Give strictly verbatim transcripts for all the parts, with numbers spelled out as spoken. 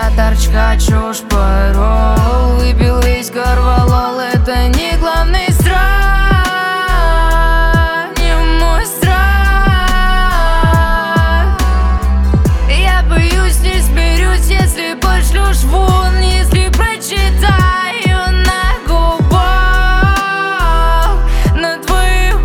Организаторчка чушь порол. Выпил весь корвалол, это не главный страх, не мой страх. Я боюсь, не сберусь, если пошлешь вон, если прочитаю на губах, на твоих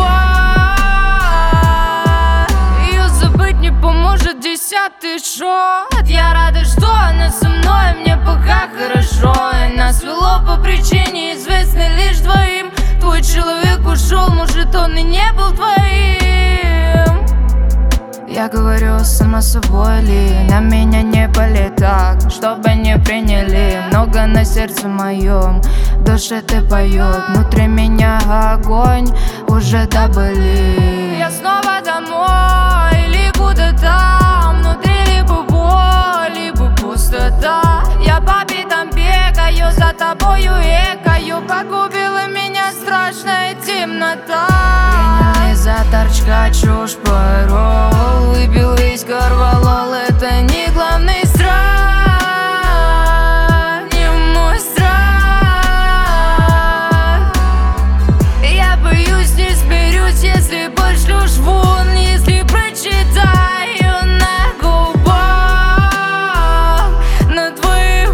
губах. Ее забыть не поможет десятый шот. Я рада, что она со мной, мне пока хорошо. И нас свело по причине, известной лишь двоим. Твой человек ушел, может, он и не был твоим. Я говорю сама собой ли, на меня не пали так, чтобы не приняли. Много на сердце моем, в душе ты поет, внутри меня огонь уже добыли. Я снова домой или куда-то, внутри либо боль, либо пустота. Я по пятам бегаю, за тобою экаю, погубила меня страшная темнота. Организаторчка чушь порол. Выпил весь корвалол, это не главный страх, не мой страх. Я боюсь, не сберусь, если пошлешь вон, если прочитаю на губах, на твоих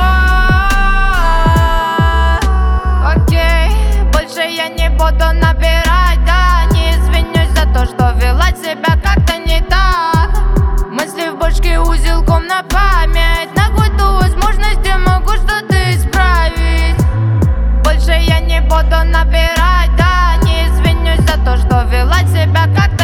губах. Окей, больше я не буду набирать, да, не извинюсь за то, что вела себя как-то не так. Мысли в башке узелком на память, на какую-то возможность я могу что-то исправить. Больше я не буду набирать, да, не извинюсь за то, что вела себя как